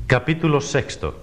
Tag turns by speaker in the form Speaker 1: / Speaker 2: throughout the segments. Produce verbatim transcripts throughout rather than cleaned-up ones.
Speaker 1: Capítulo sexto.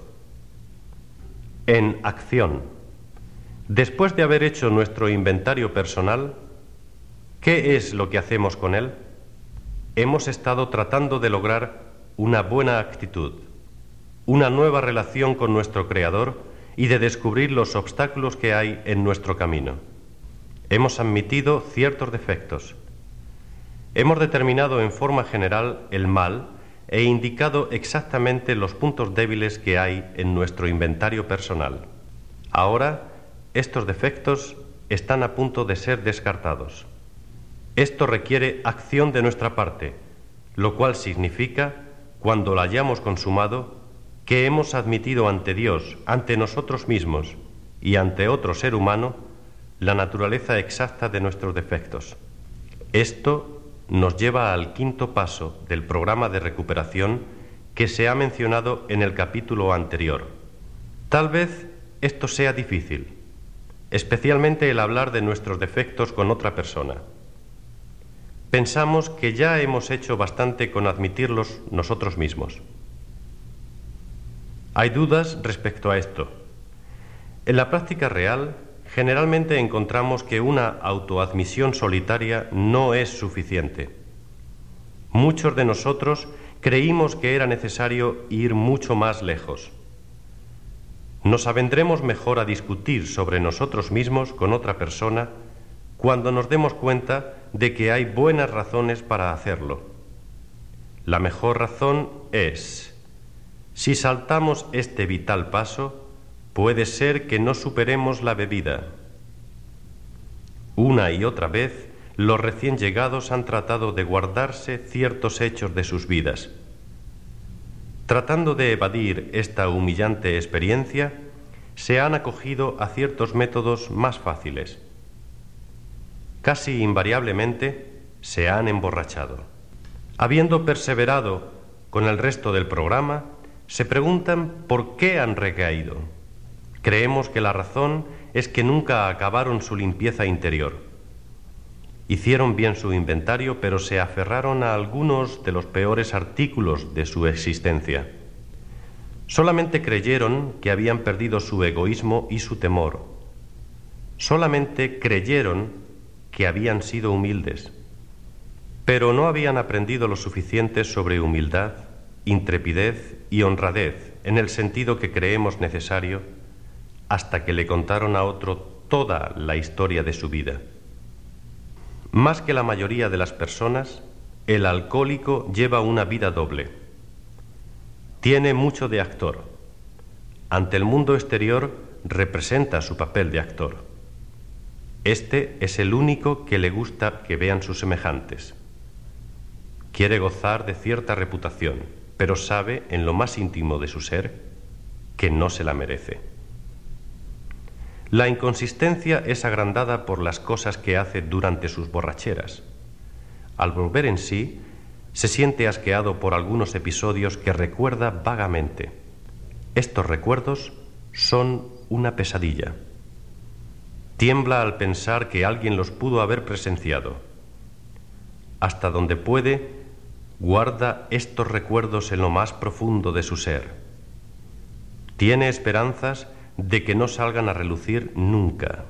Speaker 1: En acción. Después de haber hecho nuestro inventario personal, ¿qué es lo que hacemos con él? Hemos estado tratando de lograr una buena actitud, una nueva relación con nuestro Creador y de descubrir los obstáculos que hay en nuestro camino. Hemos admitido ciertos defectos. Hemos determinado en forma general el mal e indicado exactamente los puntos débiles que hay en nuestro inventario personal. Ahora, estos defectos están a punto de ser descartados. Esto requiere acción de nuestra parte, lo cual significa, cuando la hayamos consumado, que hemos admitido ante Dios, ante nosotros mismos y ante otro ser humano, la naturaleza exacta de nuestros defectos. Esto nos lleva al quinto paso del programa de recuperación que se ha mencionado en el capítulo anterior. Tal vez esto sea difícil, especialmente el hablar de nuestros defectos con otra persona. Pensamos que ya hemos hecho bastante con admitirlos nosotros mismos. Hay dudas respecto a esto. En la práctica real, generalmente encontramos que una autoadmisión solitaria no es suficiente. Muchos de nosotros creímos que era necesario ir mucho más lejos. Nos avendremos mejor a discutir sobre nosotros mismos con otra persona cuando nos demos cuenta de que hay buenas razones para hacerlo. La mejor razón es: si saltamos este vital paso, puede ser que no superemos la bebida. Una y otra vez, los recién llegados han tratado de guardarse ciertos hechos de sus vidas. Tratando de evadir esta humillante experiencia, se han acogido a ciertos métodos más fáciles. Casi invariablemente se han emborrachado. Habiendo perseverado con el resto del programa, se preguntan por qué han recaído. Creemos que la razón es que nunca acabaron su limpieza interior. Hicieron bien su inventario, pero se aferraron a algunos de los peores artículos de su existencia. Solamente creyeron que habían perdido su egoísmo y su temor. Solamente creyeron que habían sido humildes, pero no habían aprendido lo suficiente sobre humildad, intrepidez y honradez en el sentido que creemos necesario, hasta que le contaron a otro toda la historia de su vida. Más que la mayoría de las personas, el alcohólico lleva una vida doble. Tiene mucho de actor. Ante el mundo exterior representa su papel de actor. Este es el único que le gusta que vean sus semejantes. Quiere gozar de cierta reputación, pero sabe en lo más íntimo de su ser que no se la merece. La inconsistencia es agrandada por las cosas que hace durante sus borracheras. Al volver en sí, se siente asqueado por algunos episodios que recuerda vagamente. Estos recuerdos son una pesadilla. Tiembla al pensar que alguien los pudo haber presenciado. Hasta donde puede, guarda estos recuerdos en lo más profundo de su ser. Tiene esperanzas de que no salgan a relucir nunca.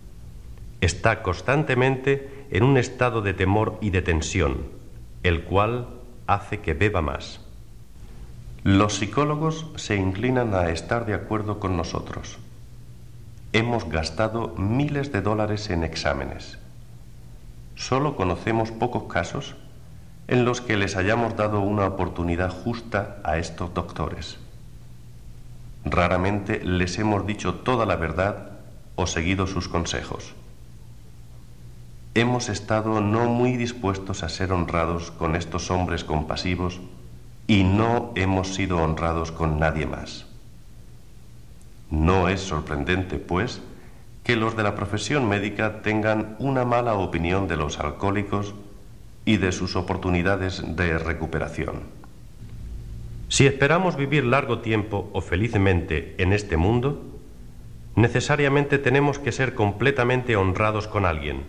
Speaker 1: Está constantemente en un estado de temor y de tensión, el cual hace que beba más. Los psicólogos se inclinan a estar de acuerdo con nosotros. Hemos gastado miles de dólares en exámenes. Solo conocemos pocos casos en los que les hayamos dado una oportunidad justa a estos doctores. Raramente les hemos dicho toda la verdad o seguido sus consejos. Hemos estado no muy dispuestos a ser honrados con estos hombres compasivos y no hemos sido honrados con nadie más. No es sorprendente, pues, que los de la profesión médica tengan una mala opinión de los alcohólicos y de sus oportunidades de recuperación. Si esperamos vivir largo tiempo o felizmente en este mundo, necesariamente tenemos que ser completamente honrados con alguien.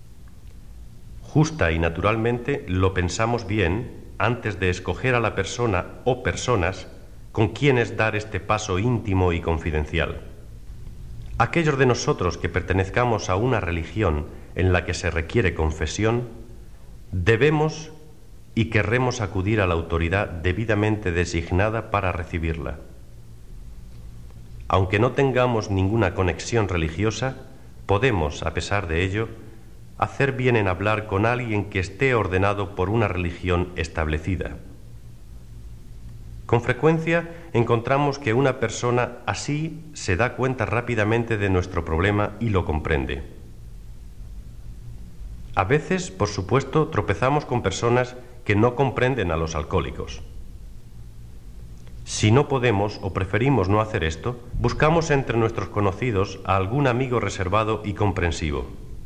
Speaker 1: Justa y naturalmente lo pensamos bien antes de escoger a la persona o personas con quiénes dar este paso íntimo y confidencial. Aquellos de nosotros que pertenezcamos a una religión en la que se requiere confesión, debemos y querremos acudir a la autoridad debidamente designada para recibirla. Aunque no tengamos ninguna conexión religiosa, podemos, a pesar de ello, hacer bien en hablar con alguien que esté ordenado por una religión establecida. Con frecuencia encontramos que una persona así se da cuenta rápidamente de nuestro problema y lo comprende. A veces, por supuesto, tropezamos con personas que no comprenden a los alcohólicos. Si no podemos o preferimos no hacer esto, buscamos entre nuestros conocidos a algún amigo reservado y comprensivo.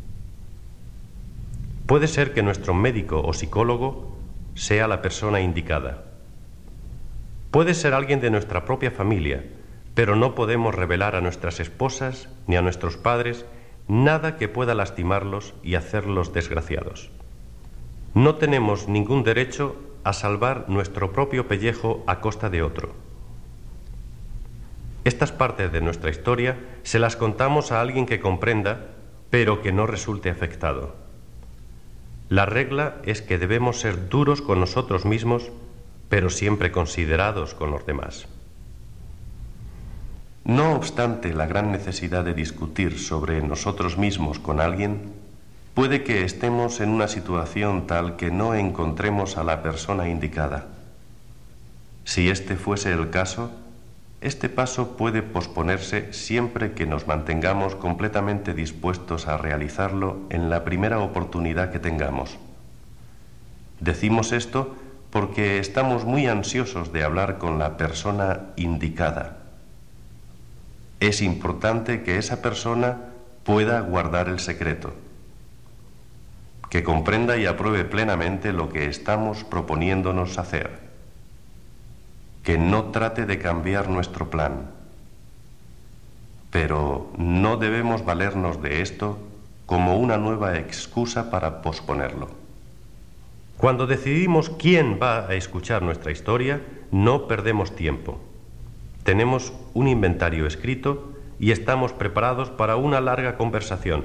Speaker 1: Puede ser que nuestro médico o psicólogo sea la persona indicada. Puede ser alguien de nuestra propia familia, pero no podemos revelar a nuestras esposas ni a nuestros padres nada que pueda lastimarlos y hacerlos desgraciados. No tenemos ningún derecho a salvar nuestro propio pellejo a costa de otro. Estas partes de nuestra historia se las contamos a alguien que comprenda, pero que no resulte afectado. La regla es que debemos ser duros con nosotros mismos, pero siempre considerados con los demás. No obstante la gran necesidad de discutir sobre nosotros mismos con alguien, puede que estemos en una situación tal que no encontremos a la persona indicada. Si este fuese el caso, este paso puede posponerse siempre que nos mantengamos completamente dispuestos a realizarlo en la primera oportunidad que tengamos. Decimos esto porque estamos muy ansiosos de hablar con la persona indicada. Es importante que esa persona pueda guardar el secreto, que comprenda y apruebe plenamente lo que estamos proponiéndonos hacer, que no trate de cambiar nuestro plan. Pero no debemos valernos de esto como una nueva excusa para posponerlo. Cuando decidimos quién va a escuchar nuestra historia, no perdemos tiempo. Tenemos un inventario escrito y estamos preparados para una larga conversación.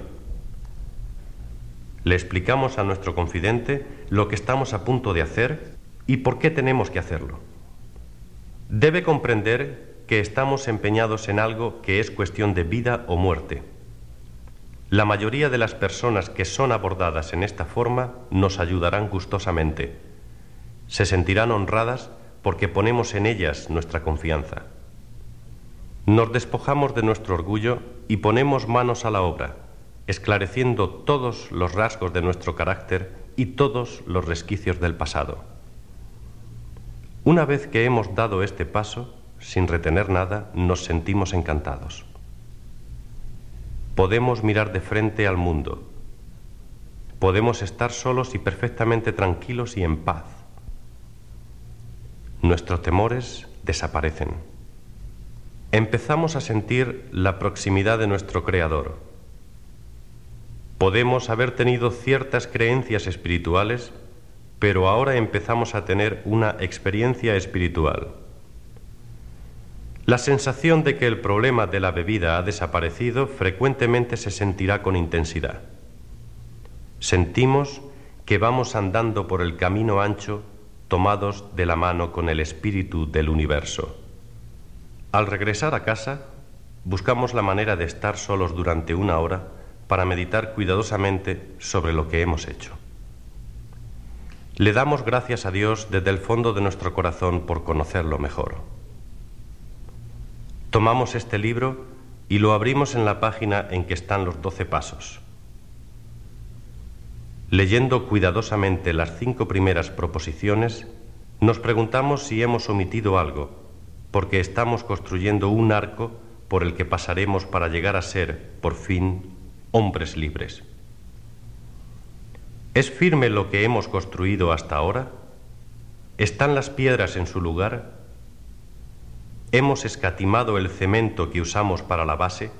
Speaker 1: Le explicamos a nuestro confidente lo que estamos a punto de hacer y por qué tenemos que hacerlo. Debe comprender que estamos empeñados en algo que es cuestión de vida o muerte. La mayoría de las personas que son abordadas en esta forma nos ayudarán gustosamente. Se sentirán honradas porque ponemos en ellas nuestra confianza. Nos despojamos de nuestro orgullo y ponemos manos a la obra, esclareciendo todos los rasgos de nuestro carácter y todos los resquicios del pasado. Una vez que hemos dado este paso, sin retener nada, nos sentimos encantados. Podemos mirar de frente al mundo. Podemos estar solos y perfectamente tranquilos y en paz. Nuestros temores desaparecen. Empezamos a sentir la proximidad de nuestro Creador. Podemos haber tenido ciertas creencias espirituales, pero ahora empezamos a tener una experiencia espiritual. La sensación de que el problema de la bebida ha desaparecido frecuentemente se sentirá con intensidad. Sentimos que vamos andando por el camino ancho, tomados de la mano con el espíritu del universo. Al regresar a casa, buscamos la manera de estar solos durante una hora para meditar cuidadosamente sobre lo que hemos hecho. Le damos gracias a Dios desde el fondo de nuestro corazón por conocerlo mejor. Tomamos este libro y lo abrimos en la página en que están los doce pasos. Leyendo cuidadosamente las cinco primeras proposiciones, nos preguntamos si hemos omitido algo, porque estamos construyendo un arco por el que pasaremos para llegar a ser, por fin, hombres libres. ¿Es firme lo que hemos construido hasta ahora? ¿Están las piedras en su lugar? ¿Hemos escatimado el cemento que usamos para la base?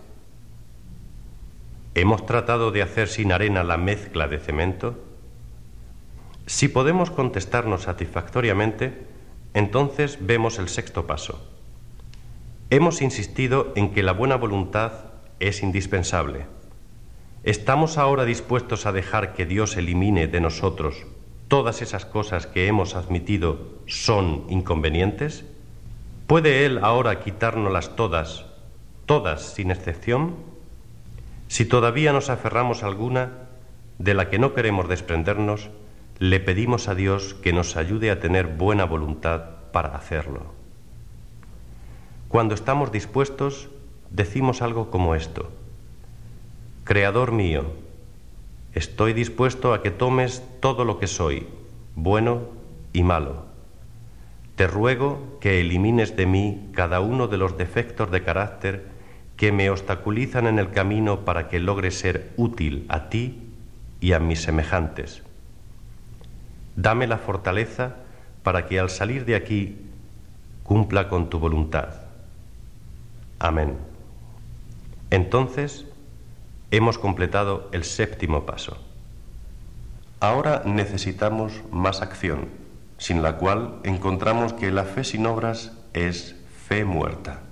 Speaker 1: ¿Hemos tratado de hacer sin arena la mezcla de cemento? Si podemos contestarnos satisfactoriamente, Entonces vemos el sexto paso. Hemos insistido en que la buena voluntad es indispensable. ¿Estamos ahora dispuestos a dejar que Dios elimine de nosotros todas esas cosas que hemos admitido son inconvenientes? ¿Puede Él ahora quitárnoslas todas, todas sin excepción? Si todavía nos aferramos a alguna de la que no queremos desprendernos, le pedimos a Dios que nos ayude a tener buena voluntad para hacerlo. Cuando estamos dispuestos, decimos algo como esto: Creador mío, estoy dispuesto a que tomes todo lo que soy, bueno y malo. Te ruego que elimines de mí cada uno de los defectos de carácter que me obstaculizan en el camino para que logre ser útil a ti y a mis semejantes. Dame la fortaleza para que al salir de aquí cumpla con tu voluntad. Amén. Entonces, hemos completado el séptimo paso. Ahora necesitamos más acción, sin la cual encontramos que la fe sin obras es fe muerta.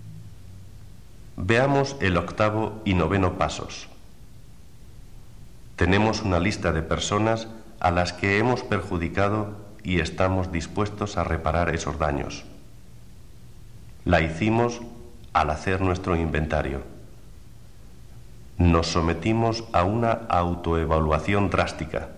Speaker 1: Veamos el octavo y noveno pasos. Tenemos una lista de personas a las que hemos perjudicado y estamos dispuestos a reparar esos daños. La hicimos al hacer nuestro inventario. Nos sometimos a una autoevaluación drástica.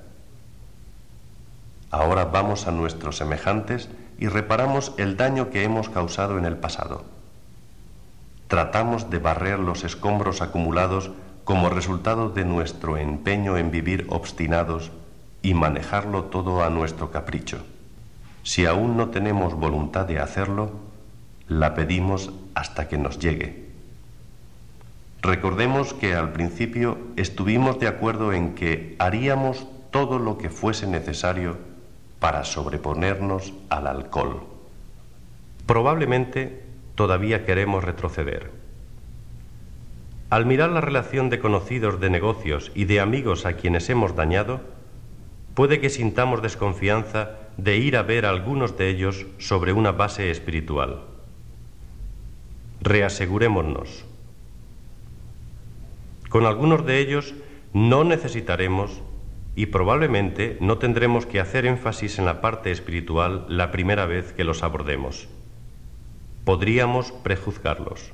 Speaker 1: Ahora vamos a nuestros semejantes y reparamos el daño que hemos causado en el pasado. Tratamos de barrer los escombros acumulados como resultado de nuestro empeño en vivir obstinados y manejarlo todo a nuestro capricho. Si aún no tenemos voluntad de hacerlo, la pedimos hasta que nos llegue. Recordemos que al principio estuvimos de acuerdo en que haríamos todo lo que fuese necesario para sobreponernos al alcohol. Probablemente todavía queremos retroceder. Al mirar la relación de conocidos de negocios y de amigos a quienes hemos dañado, puede que sintamos desconfianza de ir a ver a algunos de ellos sobre una base espiritual. Reasegurémonos. Con algunos de ellos no necesitaremos y probablemente no tendremos que hacer énfasis en la parte espiritual la primera vez que los abordemos. Podríamos prejuzgarlos.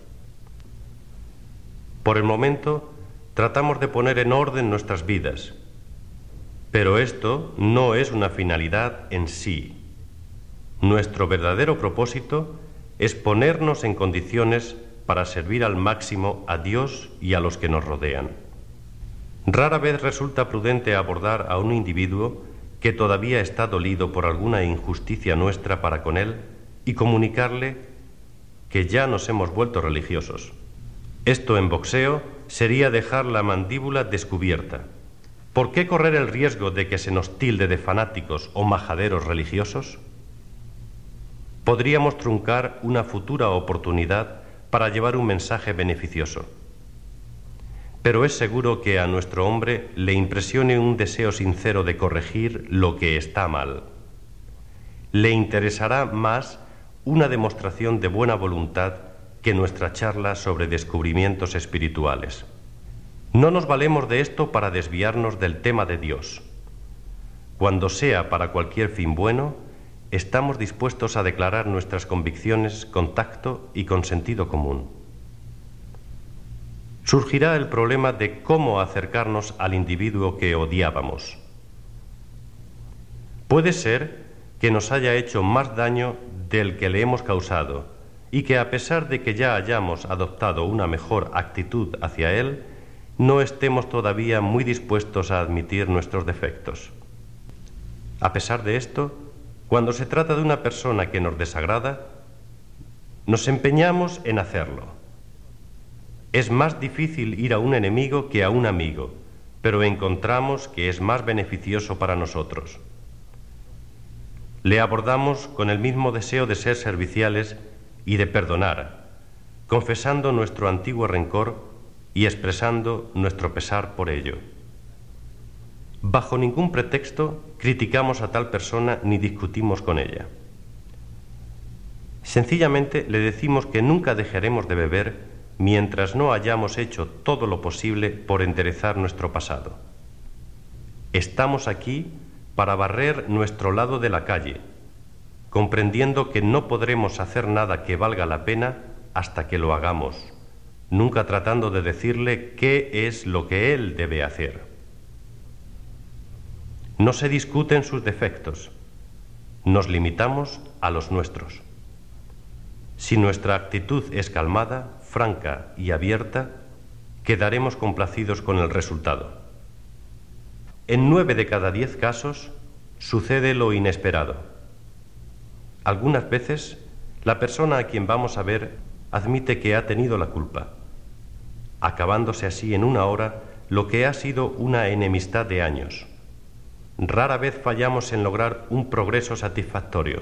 Speaker 1: Por el momento, tratamos de poner en orden nuestras vidas, pero esto no es una finalidad en sí. Nuestro verdadero propósito es ponernos en condiciones para servir al máximo a Dios y a los que nos rodean. Rara vez resulta prudente abordar a un individuo que todavía está dolido por alguna injusticia nuestra para con él y comunicarle que ya nos hemos vuelto religiosos. Esto en boxeo sería dejar la mandíbula descubierta. ¿Por qué correr el riesgo de que se nos tilde de fanáticos o majaderos religiosos? Podríamos truncar una futura oportunidad para llevar un mensaje beneficioso. Pero es seguro que a nuestro hombre le impresione un deseo sincero de corregir lo que está mal. Le interesará más una demostración de buena voluntad que nuestra charla sobre descubrimientos espirituales. No nos valemos de esto para desviarnos del tema de Dios. Cuando sea para cualquier fin bueno, estamos dispuestos a declarar nuestras convicciones con tacto y con sentido común. Surgirá el problema de cómo acercarnos al individuo que odiábamos. Puede ser que nos haya hecho más daño del que le hemos causado y que a pesar de que ya hayamos adoptado una mejor actitud hacia él, no estemos todavía muy dispuestos a admitir nuestros defectos. A pesar de esto, cuando se trata de una persona que nos desagrada, nos empeñamos en hacerlo. Es más difícil ir a un enemigo que a un amigo, pero encontramos que es más beneficioso para nosotros. Le abordamos con el mismo deseo de ser serviciales y de perdonar, confesando nuestro antiguo rencor y expresando nuestro pesar por ello. Bajo ningún pretexto criticamos a tal persona ni discutimos con ella. Sencillamente le decimos que nunca dejaremos de beber mientras no hayamos hecho todo lo posible por enderezar nuestro pasado. Estamos aquí para barrer nuestro lado de la calle, comprendiendo que no podremos hacer nada que valga la pena hasta que lo hagamos, nunca tratando de decirle qué es lo que él debe hacer. No se discuten sus defectos, nos limitamos a los nuestros. Si nuestra actitud es calmada, franca y abierta, quedaremos complacidos con el resultado. En nueve de cada diez casos sucede lo inesperado. Algunas veces la persona a quien vamos a ver admite que ha tenido la culpa, acabándose así en una hora lo que ha sido una enemistad de años. Rara vez fallamos en lograr un progreso satisfactorio.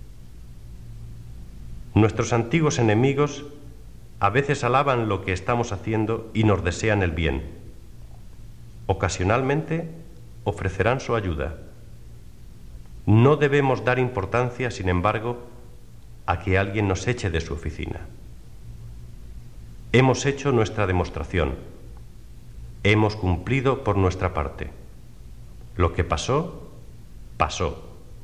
Speaker 1: Nuestros antiguos enemigos a veces alaban lo que estamos haciendo y nos desean el bien. Ocasionalmente ofrecerán su ayuda. No debemos dar importancia, sin embargo, a que alguien nos eche de su oficina. Hemos hecho nuestra demostración. Hemos cumplido por nuestra parte. Lo que pasó, pasó.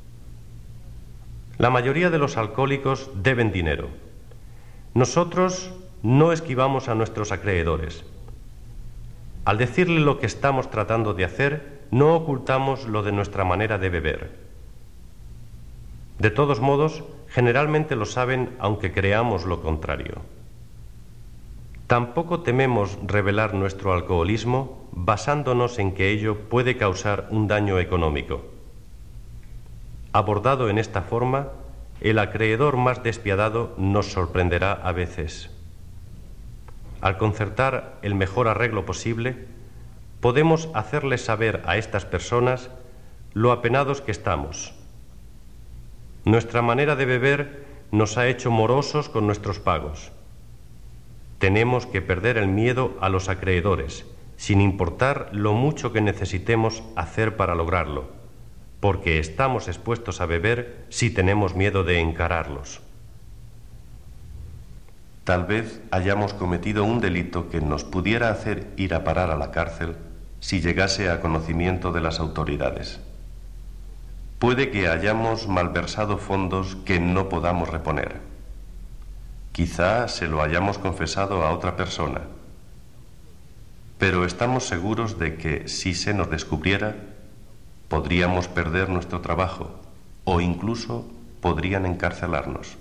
Speaker 1: La mayoría de los alcohólicos deben dinero. Nosotros no esquivamos a nuestros acreedores. Al decirle lo que estamos tratando de hacer, no ocultamos lo de nuestra manera de beber. De todos modos, generalmente lo saben aunque creamos lo contrario. Tampoco tememos revelar nuestro alcoholismo basándonos en que ello puede causar un daño económico. Abordado en esta forma, el acreedor más despiadado nos sorprenderá a veces. Al concertar el mejor arreglo posible, podemos hacerles saber a estas personas lo apenados que estamos. Nuestra manera de beber nos ha hecho morosos con nuestros pagos. Tenemos que perder el miedo a los acreedores, sin importar lo mucho que necesitemos hacer para lograrlo, porque estamos expuestos a beber si tenemos miedo de encararlos.
Speaker 2: Tal vez hayamos cometido un delito que nos pudiera hacer ir a parar a la cárcel si llegase a conocimiento de las autoridades. Puede que hayamos malversado fondos que no podamos reponer. Quizá se lo hayamos confesado a otra persona. Pero estamos seguros de que si se nos descubriera, podríamos perder nuestro trabajo o incluso podrían encarcelarnos.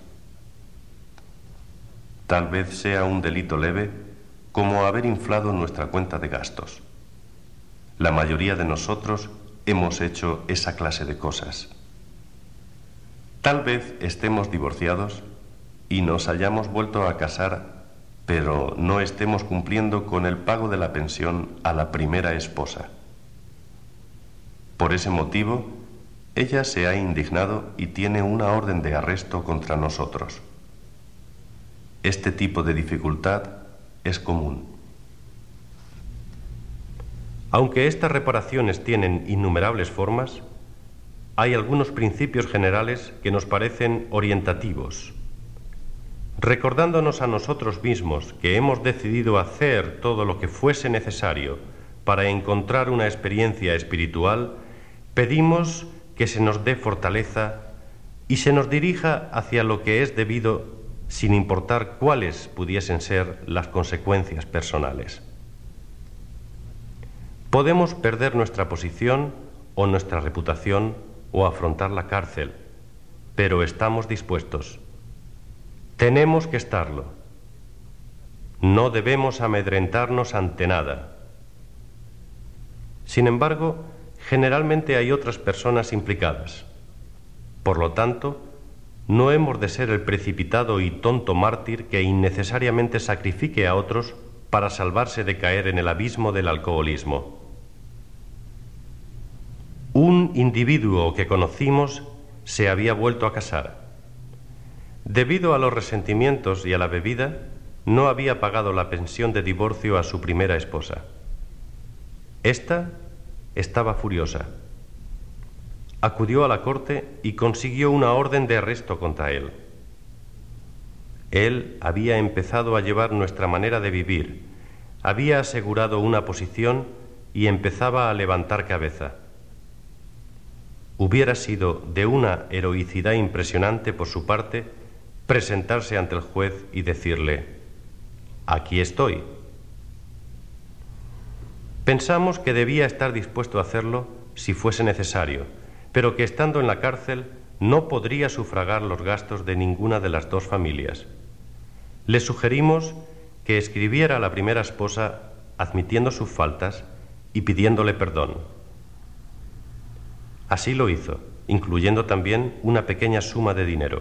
Speaker 2: Tal vez sea un delito leve, como haber inflado nuestra cuenta de gastos. La mayoría de nosotros hemos hecho esa clase de cosas. Tal vez estemos divorciados y nos hayamos vuelto a casar, pero no estemos cumpliendo con el pago de la pensión a la primera esposa. Por ese motivo, ella se ha indignado y tiene una orden de arresto contra nosotros. Este tipo de dificultad es común.
Speaker 1: Aunque estas reparaciones tienen innumerables formas, hay algunos principios generales que nos parecen orientativos. Recordándonos a nosotros mismos que hemos decidido hacer todo lo que fuese necesario para encontrar una experiencia espiritual, pedimos que se nos dé fortaleza y se nos dirija hacia lo que es debido, sin importar cuáles pudiesen ser las consecuencias personales. Podemos perder nuestra posición o nuestra reputación o afrontar la cárcel, pero estamos dispuestos. Tenemos que estarlo. No debemos amedrentarnos ante nada. Sin embargo, generalmente hay otras personas implicadas. Por lo tanto, no hemos de ser el precipitado y tonto mártir que innecesariamente sacrifique a otros para salvarse de caer en el abismo del alcoholismo. Un individuo que conocimos se había vuelto a casar. Debido a los resentimientos y a la bebida, no había pagado la pensión de divorcio a su primera esposa. Esta estaba furiosa. Acudió a la corte y consiguió una orden de arresto contra él. Él había empezado a llevar nuestra manera de vivir, había asegurado una posición y empezaba a levantar cabeza. Hubiera sido de una heroicidad impresionante por su parte presentarse ante el juez y decirle: «Aquí estoy». Pensamos que debía estar dispuesto a hacerlo si fuese necesario, pero que estando en la cárcel no podría sufragar los gastos de ninguna de las dos familias. Le sugerimos que escribiera a la primera esposa admitiendo sus faltas y pidiéndole perdón. Así lo hizo, incluyendo también una pequeña suma de dinero.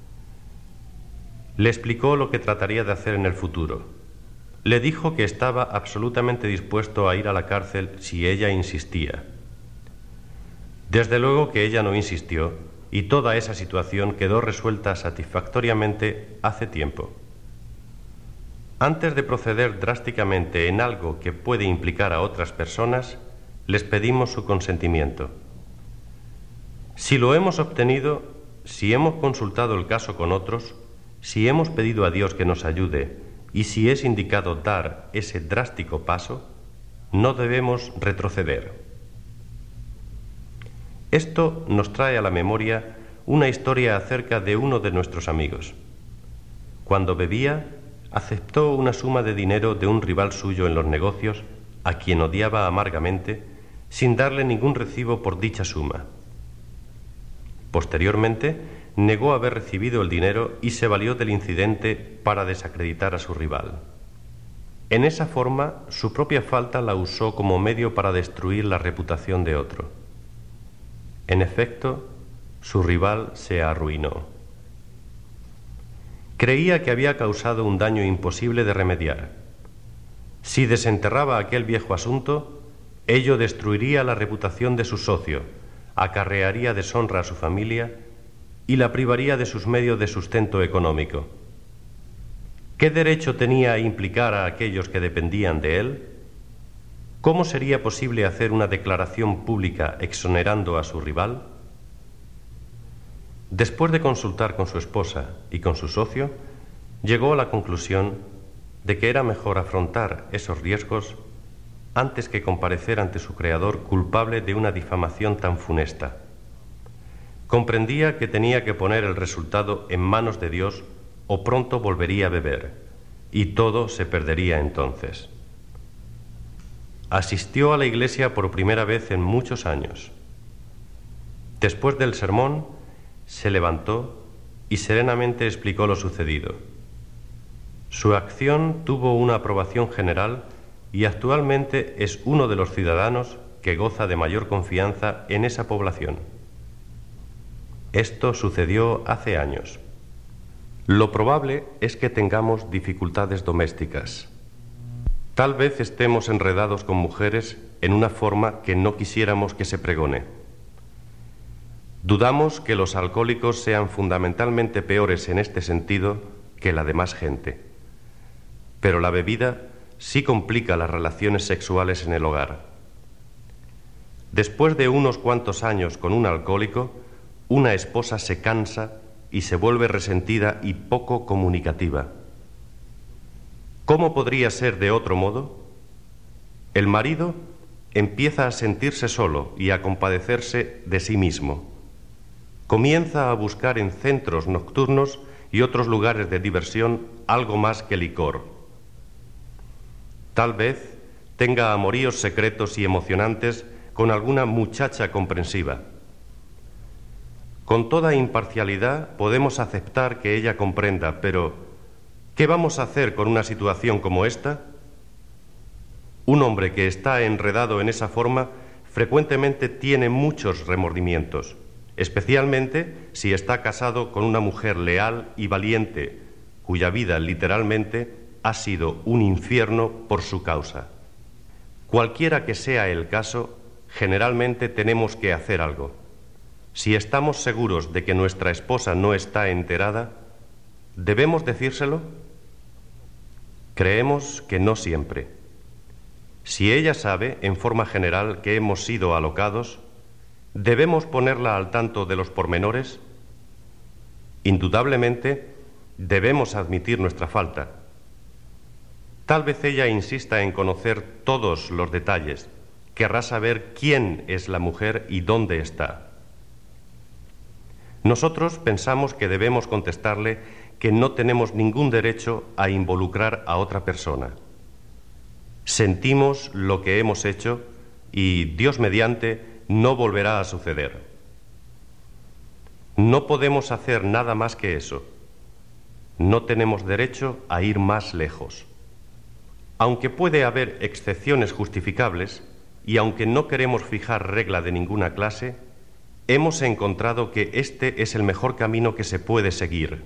Speaker 1: Le explicó lo que trataría de hacer en el futuro. Le dijo que estaba absolutamente dispuesto a ir a la cárcel si ella insistía. Desde luego que ella no insistió y toda esa situación quedó resuelta satisfactoriamente hace tiempo. Antes de proceder drásticamente en algo que puede implicar a otras personas, les pedimos su consentimiento. Si lo hemos obtenido, si hemos consultado el caso con otros, si hemos pedido a Dios que nos ayude y si es indicado dar ese drástico paso, no debemos retroceder. Esto nos trae a la memoria una historia acerca de uno de nuestros amigos. Cuando bebía, aceptó una suma de dinero de un rival suyo en los negocios, a quien odiaba amargamente, sin darle ningún recibo por dicha suma. Posteriormente, negó haber recibido el dinero y se valió del incidente para desacreditar a su rival. En esa forma, su propia falta la usó como medio para destruir la reputación de otro. En efecto, su rival se arruinó. Creía que había causado un daño imposible de remediar. Si desenterraba aquel viejo asunto, ello destruiría la reputación de su socio, acarrearía deshonra a su familia y la privaría de sus medios de sustento económico. ¿Qué derecho tenía a implicar a aquellos que dependían de él? ¿Cómo sería posible hacer una declaración pública exonerando a su rival? Después de consultar con su esposa y con su socio, llegó a la conclusión de que era mejor afrontar esos riesgos antes que comparecer ante su creador culpable de una difamación tan funesta. Comprendía que tenía que poner el resultado en manos de Dios o pronto volvería a beber, y todo se perdería entonces. Asistió a la iglesia por primera vez en muchos años. Después del sermón, se levantó y serenamente explicó lo sucedido. Su acción tuvo una aprobación general y actualmente es uno de los ciudadanos que goza de mayor confianza en esa población. Esto sucedió hace años. Lo probable es que tengamos dificultades domésticas. Tal vez estemos enredados con mujeres en una forma que no quisiéramos que se pregone. Dudamos que los alcohólicos sean fundamentalmente peores en este sentido que la demás gente. Pero la bebida sí complica las relaciones sexuales en el hogar. Después de unos cuantos años con un alcohólico, una esposa se cansa y se vuelve resentida y poco comunicativa. ¿Cómo podría ser de otro modo? El marido empieza a sentirse solo y a compadecerse de sí mismo. Comienza a buscar en centros nocturnos y otros lugares de diversión algo más que licor. Tal vez tenga amoríos secretos y emocionantes con alguna muchacha comprensiva. Con toda imparcialidad podemos aceptar que ella comprenda, pero ¿qué vamos a hacer con una situación como esta? Un hombre que está enredado en esa forma frecuentemente tiene muchos remordimientos, especialmente si está casado con una mujer leal y valiente, cuya vida literalmente ha sido un infierno por su causa. Cualquiera que sea el caso, generalmente tenemos que hacer algo. Si estamos seguros de que nuestra esposa no está enterada, ¿debemos decírselo? Creemos que no siempre. Si ella sabe, en forma general, que hemos sido alocados, ¿debemos ponerla al tanto de los pormenores? Indudablemente, debemos admitir nuestra falta. Tal vez ella insista en conocer todos los detalles, querrá saber quién es la mujer y dónde está. Nosotros pensamos que debemos contestarle que no tenemos ningún derecho a involucrar a otra persona. Sentimos lo que hemos hecho y, Dios mediante, no volverá a suceder. No podemos hacer nada más que eso. No tenemos derecho a ir más lejos. Aunque puede haber excepciones justificables, y aunque no queremos fijar regla de ninguna clase, hemos encontrado que este es el mejor camino que se puede seguir.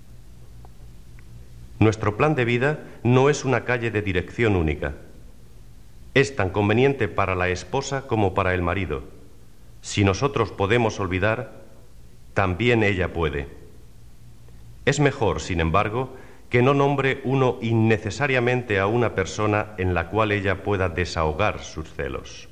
Speaker 1: Nuestro plan de vida no es una calle de dirección única. Es tan conveniente para la esposa como para el marido. Si nosotros podemos olvidar, también ella puede. Es mejor, sin embargo, que no nombre uno innecesariamente a una persona en la cual ella pueda desahogar sus celos.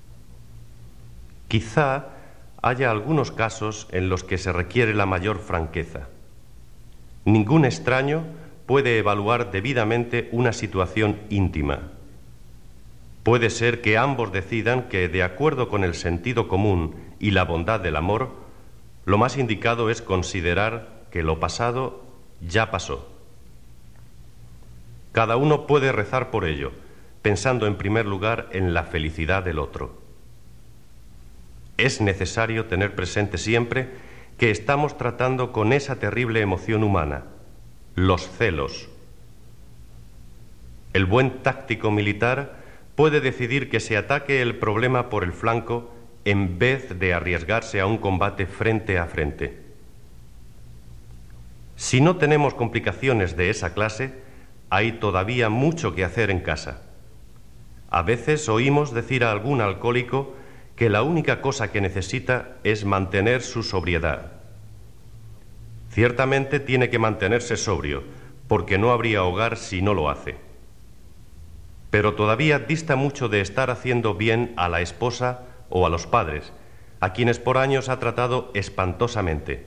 Speaker 1: Quizá haya algunos casos en los que se requiere la mayor franqueza. Ningún extraño puede evaluar debidamente una situación íntima. Puede ser que ambos decidan que, de acuerdo con el sentido común y la bondad del amor, lo más indicado es considerar que lo pasado ya pasó. Cada uno puede rezar por ello, pensando en primer lugar en la felicidad del otro. Es necesario tener presente siempre que estamos tratando con esa terrible emoción humana, los celos. El buen táctico militar puede decidir que se ataque el problema por el flanco en vez de arriesgarse a un combate frente a frente. Si no tenemos complicaciones de esa clase, hay todavía mucho que hacer en casa. A veces oímos decir a algún alcohólico que la única cosa que necesita es mantener su sobriedad. Ciertamente tiene que mantenerse sobrio, porque no habría hogar si no lo hace. Pero todavía dista mucho de estar haciendo bien a la esposa o a los padres, a quienes por años ha tratado espantosamente.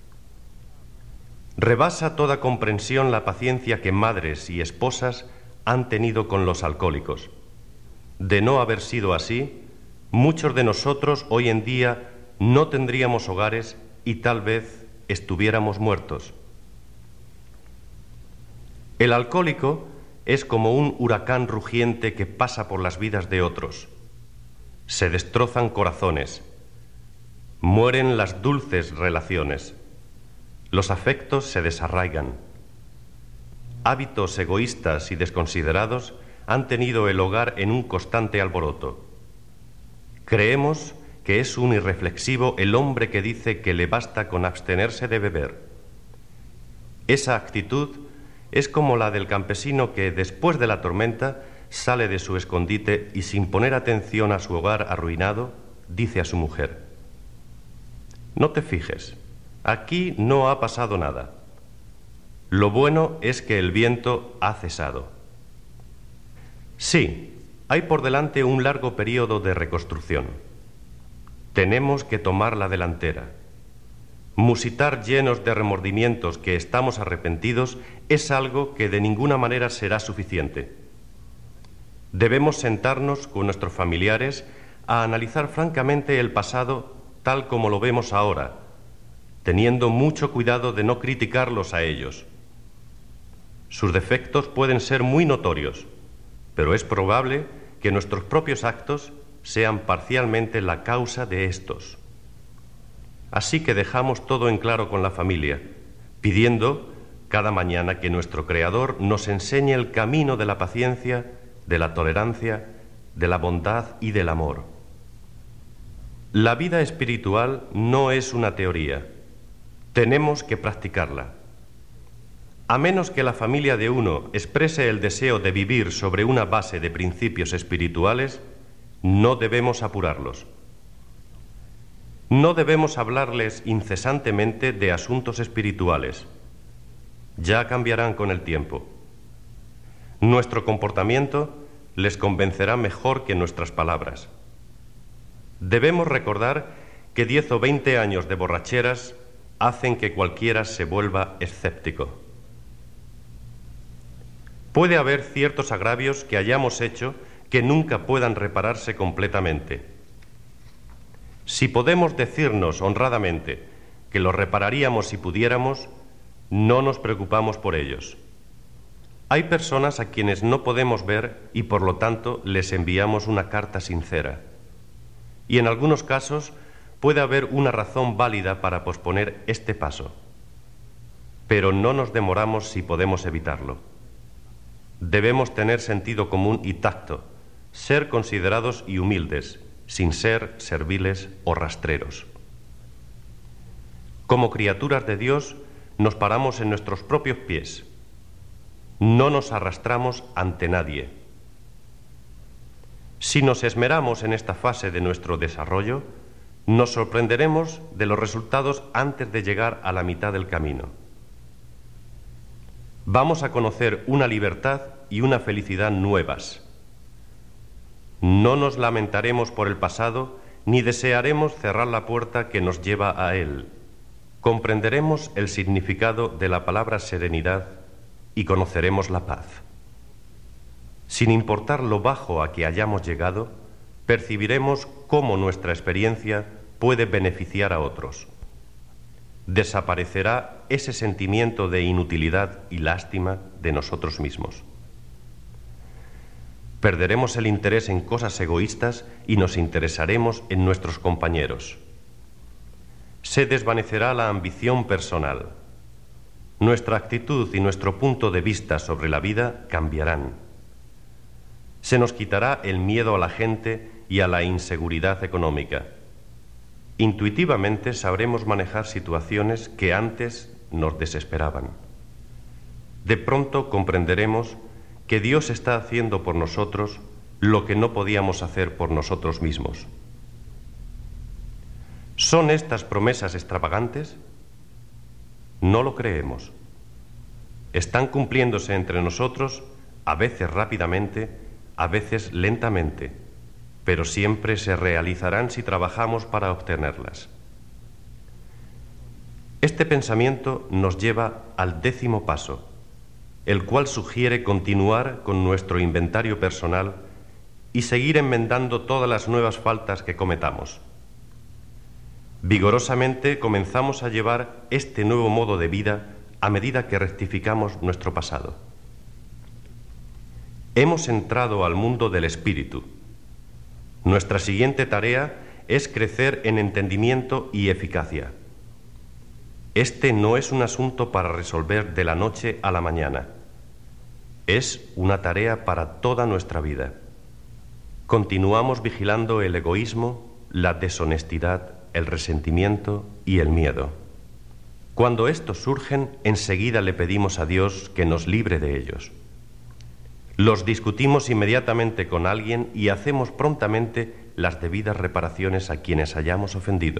Speaker 1: Rebasa toda comprensión la paciencia que madres y esposas han tenido con los alcohólicos. De no haber sido así, muchos de nosotros hoy en día no tendríamos hogares y tal vez estuviéramos muertos. El alcohólico es como un huracán rugiente que pasa por las vidas de otros. Se destrozan corazones, mueren las dulces relaciones, los afectos se desarraigan. Hábitos egoístas y desconsiderados han tenido el hogar en un constante alboroto. Creemos que es un irreflexivo el hombre que dice que le basta con abstenerse de beber. Esa actitud es como la del campesino que, después de la tormenta, sale de su escondite y, sin poner atención a su hogar arruinado, dice a su mujer: «No te fijes, aquí no ha pasado nada. Lo bueno es que el viento ha cesado». Sí, hay por delante un largo período de reconstrucción. Tenemos que tomar la delantera. Musitar llenos de remordimientos que estamos arrepentidos es algo que de ninguna manera será suficiente. Debemos sentarnos con nuestros familiares a analizar francamente el pasado tal como lo vemos ahora, teniendo mucho cuidado de no criticarlos a ellos. Sus defectos pueden ser muy notorios, pero es probable que nuestros propios actos sean parcialmente la causa de estos. Así que dejamos todo en claro con la familia, pidiendo cada mañana que nuestro Creador nos enseñe el camino de la paciencia, de la tolerancia, de la bondad y del amor. La vida espiritual no es una teoría, tenemos que practicarla. A menos que la familia de uno exprese el deseo de vivir sobre una base de principios espirituales, no debemos apurarlos. No debemos hablarles incesantemente de asuntos espirituales. Ya cambiarán con el tiempo. Nuestro comportamiento les convencerá mejor que nuestras palabras. Debemos recordar que diez o veinte años de borracheras hacen que cualquiera se vuelva escéptico. Puede haber ciertos agravios que hayamos hecho que nunca puedan repararse completamente. Si podemos decirnos honradamente que los repararíamos si pudiéramos, no nos preocupamos por ellos. Hay personas a quienes no podemos ver y por lo tanto les enviamos una carta sincera. Y en algunos casos puede haber una razón válida para posponer este paso. Pero no nos demoramos si podemos evitarlo. Debemos tener sentido común y tacto, ser considerados y humildes, sin ser serviles o rastreros. Como criaturas de Dios, nos paramos en nuestros propios pies. No nos arrastramos ante nadie. Si nos esmeramos en esta fase de nuestro desarrollo, nos sorprenderemos de los resultados antes de llegar a la mitad del camino. Vamos a conocer una libertad y una felicidad nuevas. No nos lamentaremos por el pasado, ni desearemos cerrar la puerta que nos lleva a él. Comprenderemos el significado de la palabra serenidad y conoceremos la paz. Sin importar lo bajo a que hayamos llegado, percibiremos cómo nuestra experiencia puede beneficiar a otros. Desaparecerá ese sentimiento de inutilidad y lástima de nosotros mismos. Perderemos el interés en cosas egoístas y nos interesaremos en nuestros compañeros. Se desvanecerá la ambición personal. Nuestra actitud y nuestro punto de vista sobre la vida cambiarán. Se nos quitará el miedo a la gente y a la inseguridad económica. Intuitivamente sabremos manejar situaciones que antes nos desesperaban. De pronto comprenderemos que Dios está haciendo por nosotros lo que no podíamos hacer por nosotros mismos. ¿Son estas promesas extravagantes? No lo creemos. Están cumpliéndose entre nosotros, a veces rápidamente, a veces lentamente, pero siempre se realizarán si trabajamos para obtenerlas. Este pensamiento nos lleva al décimo paso, el cual sugiere continuar con nuestro inventario personal y seguir enmendando todas las nuevas faltas que cometamos. Vigorosamente comenzamos a llevar este nuevo modo de vida a medida que rectificamos nuestro pasado. Hemos entrado al mundo del espíritu. Nuestra siguiente tarea es crecer en entendimiento y eficacia. Este no es un asunto para resolver de la noche a la mañana. Es una tarea para toda nuestra vida. Continuamos vigilando el egoísmo, la deshonestidad, el resentimiento y el miedo. Cuando estos surgen, enseguida le pedimos a Dios que nos libre de ellos. Los discutimos inmediatamente con alguien y hacemos prontamente las debidas reparaciones a quienes hayamos ofendido.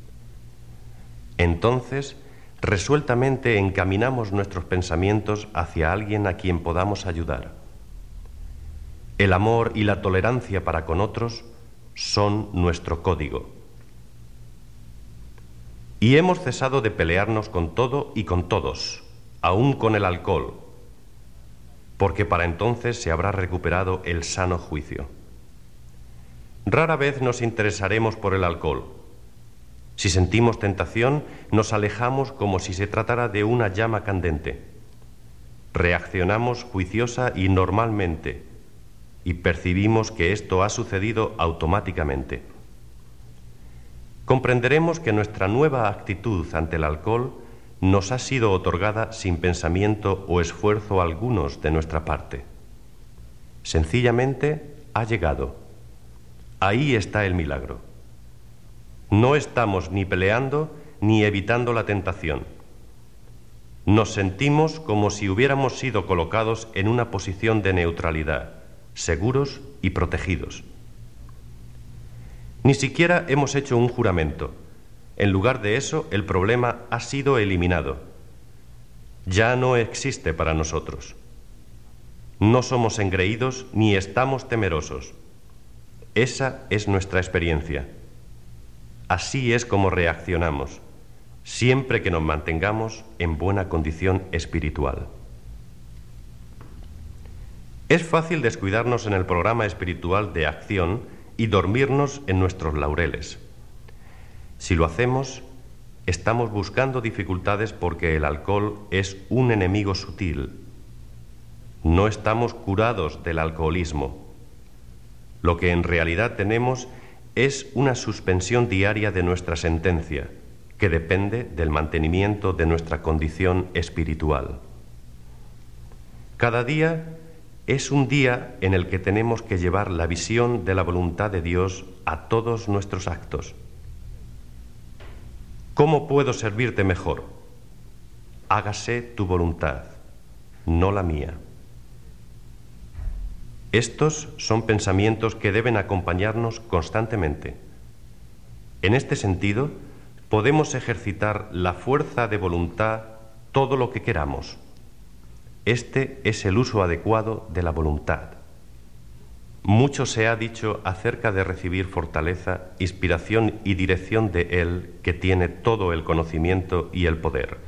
Speaker 1: Entonces, resueltamente encaminamos nuestros pensamientos hacia alguien a quien podamos ayudar. El amor y la tolerancia para con otros son nuestro código. Y hemos cesado de pelearnos con todo y con todos, aún con el alcohol, porque para entonces se habrá recuperado el sano juicio. Rara vez nos interesaremos por el alcohol. Si sentimos tentación, nos alejamos como si se tratara de una llama candente. Reaccionamos juiciosa y normalmente, y percibimos que esto ha sucedido automáticamente. Comprenderemos que nuestra nueva actitud ante el alcohol nos ha sido otorgada sin pensamiento o esfuerzo algunos de nuestra parte. Sencillamente ha llegado. Ahí está el milagro. No estamos ni peleando ni evitando la tentación. Nos sentimos como si hubiéramos sido colocados en una posición de neutralidad, seguros y protegidos. Ni siquiera hemos hecho un juramento. En lugar de eso, el problema ha sido eliminado. Ya no existe para nosotros. No somos engreídos ni estamos temerosos. Esa es nuestra experiencia. Así es como reaccionamos, siempre que nos mantengamos en buena condición espiritual. Es fácil descuidarnos en el programa espiritual de acción y dormirnos en nuestros laureles. Si lo hacemos, estamos buscando dificultades porque el alcohol es un enemigo sutil. No estamos curados del alcoholismo. Lo que en realidad tenemos es una suspensión diaria de nuestra sentencia, que depende del mantenimiento de nuestra condición espiritual. Cada día es un día en el que tenemos que llevar la visión de la voluntad de Dios a todos nuestros actos. ¿Cómo puedo servirte mejor? Hágase tu voluntad, no la mía. Estos son pensamientos que deben acompañarnos constantemente. En este sentido, podemos ejercitar la fuerza de voluntad todo lo que queramos. Este es el uso adecuado de la voluntad. Mucho se ha dicho acerca de recibir fortaleza, inspiración y dirección de Él, que tiene todo el conocimiento y el poder.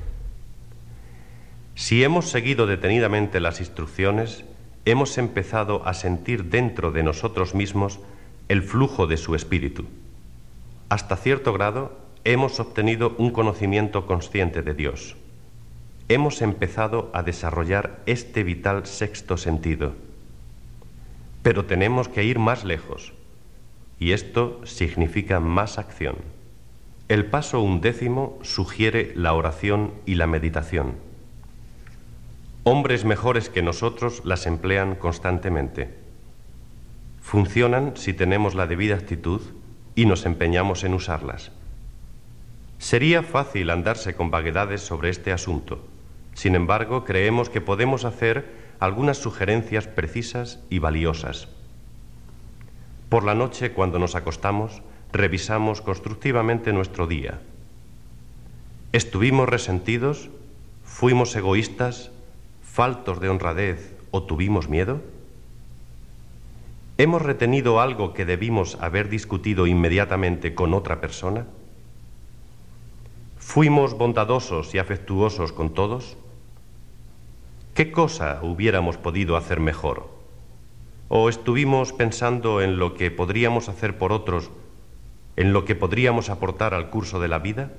Speaker 1: Si hemos seguido detenidamente las instrucciones, hemos empezado a sentir dentro de nosotros mismos el flujo de su espíritu. Hasta cierto grado, hemos obtenido un conocimiento consciente de Dios. Hemos empezado a desarrollar este vital sexto sentido. Pero tenemos que ir más lejos, y esto significa más acción. El paso undécimo sugiere la oración y la meditación. Hombres mejores que nosotros las emplean constantemente. Funcionan si tenemos la debida actitud y nos empeñamos en usarlas. Sería fácil andarse con vaguedades sobre este asunto. Sin embargo, creemos que podemos hacer algunas sugerencias precisas y valiosas. Por la noche, cuando nos acostamos, revisamos constructivamente nuestro día. ¿Estuvimos resentidos? ¿Fuimos egoístas? ¿Faltos de honradez o tuvimos miedo? ¿Hemos retenido algo que debimos haber discutido inmediatamente con otra persona? ¿Fuimos bondadosos y afectuosos con todos? ¿Qué cosa hubiéramos podido hacer mejor? ¿O estuvimos pensando en lo que podríamos hacer por otros, en lo que podríamos aportar al curso de la vida?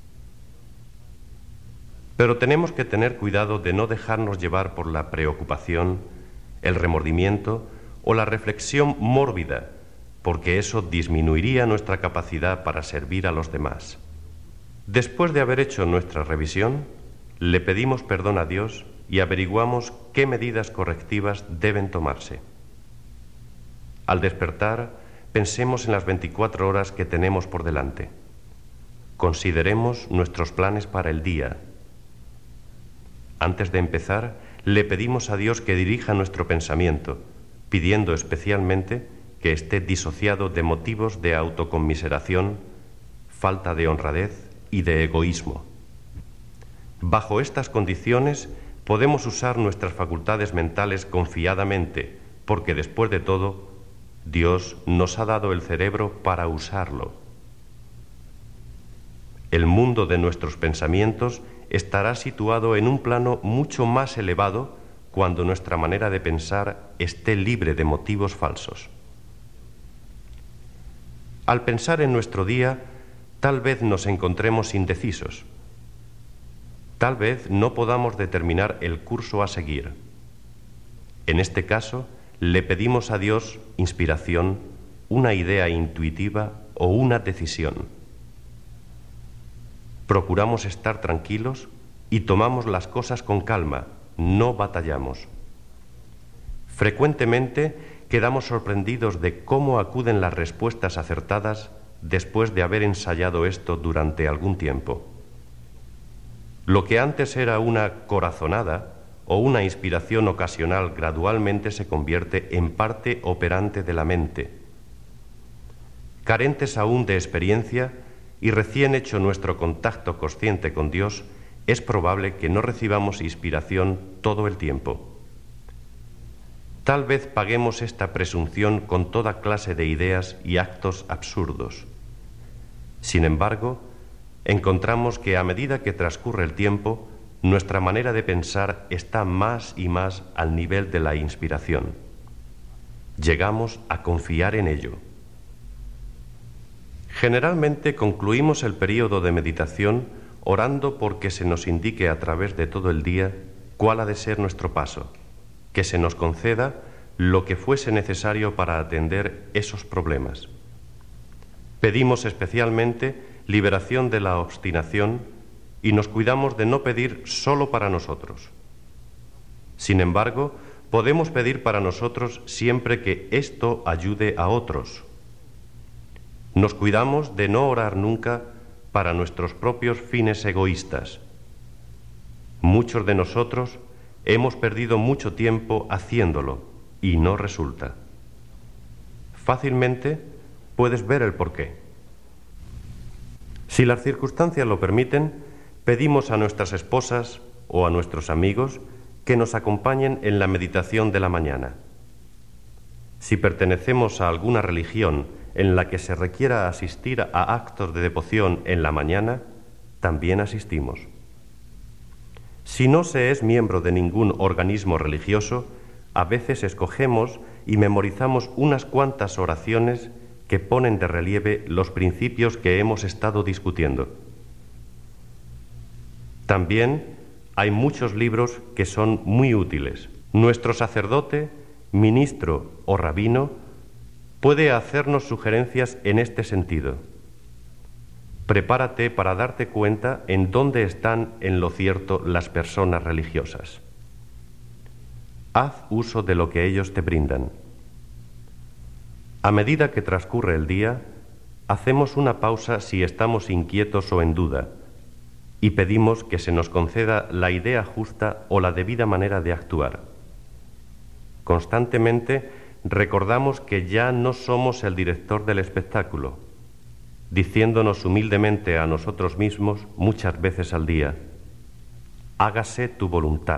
Speaker 1: Pero tenemos que tener cuidado de no dejarnos llevar por la preocupación, el remordimiento o la reflexión mórbida, porque eso disminuiría nuestra capacidad para servir a los demás. Después de haber hecho nuestra revisión, le pedimos perdón a Dios y averiguamos qué medidas correctivas deben tomarse. Al despertar, pensemos en las veinticuatro horas que tenemos por delante. Consideremos nuestros planes para el día. Antes de empezar, le pedimos a Dios que dirija nuestro pensamiento, pidiendo especialmente que esté disociado de motivos de autoconmiseración, falta de honradez y de egoísmo. Bajo estas condiciones, podemos usar nuestras facultades mentales confiadamente, porque después de todo, Dios nos ha dado el cerebro para usarlo. El mundo de nuestros pensamientos estará situado en un plano mucho más elevado cuando nuestra manera de pensar esté libre de motivos falsos. Al pensar en nuestro día, tal vez nos encontremos indecisos. Tal vez no podamos determinar el curso a seguir. En este caso, le pedimos a Dios inspiración, una idea intuitiva o una decisión. Procuramos estar tranquilos y tomamos las cosas con calma, no batallamos. Frecuentemente quedamos sorprendidos de cómo acuden las respuestas acertadas después de haber ensayado esto durante algún tiempo. Lo que antes era una corazonada o una inspiración ocasional gradualmente se convierte en parte operante de la mente. Carentes aún de experiencia y recién hecho nuestro contacto consciente con Dios, es probable que no recibamos inspiración todo el tiempo. Tal vez paguemos esta presunción con toda clase de ideas y actos absurdos. Sin embargo, encontramos que a medida que transcurre el tiempo, nuestra manera de pensar está más y más al nivel de la inspiración. Llegamos a confiar en ello. Generalmente concluimos el período de meditación orando porque se nos indique a través de todo el día cuál ha de ser nuestro paso, que se nos conceda lo que fuese necesario para atender esos problemas. Pedimos especialmente liberación de la obstinación y nos cuidamos de no pedir solo para nosotros. Sin embargo, podemos pedir para nosotros siempre que esto ayude a otros. Nos cuidamos de no orar nunca para nuestros propios fines egoístas. Muchos de nosotros hemos perdido mucho tiempo haciéndolo y no resulta. Fácilmente puedes ver el porqué. Si las circunstancias lo permiten, pedimos a nuestras esposas o a nuestros amigos que nos acompañen en la meditación de la mañana. Si pertenecemos a alguna religión en la que se requiera asistir a actos de devoción en la mañana, también asistimos. Si no se es miembro de ningún organismo religioso, a veces escogemos y memorizamos unas cuantas oraciones que ponen de relieve los principios que hemos estado discutiendo. También hay muchos libros que son muy útiles. Nuestro sacerdote, ministro o rabino puede hacernos sugerencias en este sentido. Prepárate para darte cuenta en dónde están en lo cierto las personas religiosas. Haz uso de lo que ellos te brindan. A medida que transcurre el día, hacemos una pausa si estamos inquietos o en duda y pedimos que se nos conceda la idea justa o la debida manera de actuar. Constantemente recordamos que ya no somos el director del espectáculo, diciéndonos humildemente a nosotros mismos muchas veces al día: hágase tu voluntad.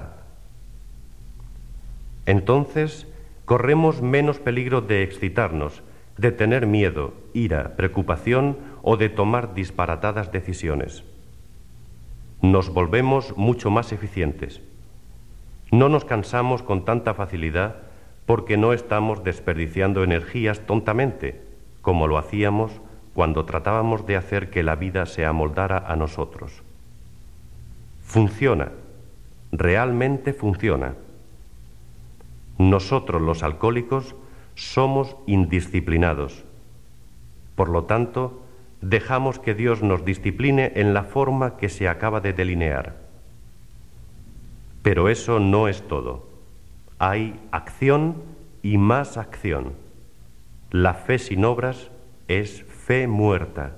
Speaker 1: Entonces corremos menos peligro de excitarnos, de tener miedo, ira, preocupación o de tomar disparatadas decisiones. Nos volvemos mucho más eficientes. No nos cansamos con tanta facilidad porque no estamos desperdiciando energías tontamente, como lo hacíamos cuando tratábamos de hacer que la vida se amoldara a nosotros. Funciona, realmente funciona. Nosotros, los alcohólicos, somos indisciplinados. Por lo tanto, dejamos que Dios nos discipline en la forma que se acaba de delinear. Pero eso no es todo. Hay acción y más acción. La fe sin obras es fe muerta.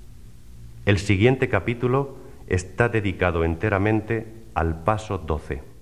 Speaker 1: El siguiente capítulo está dedicado enteramente al paso doce.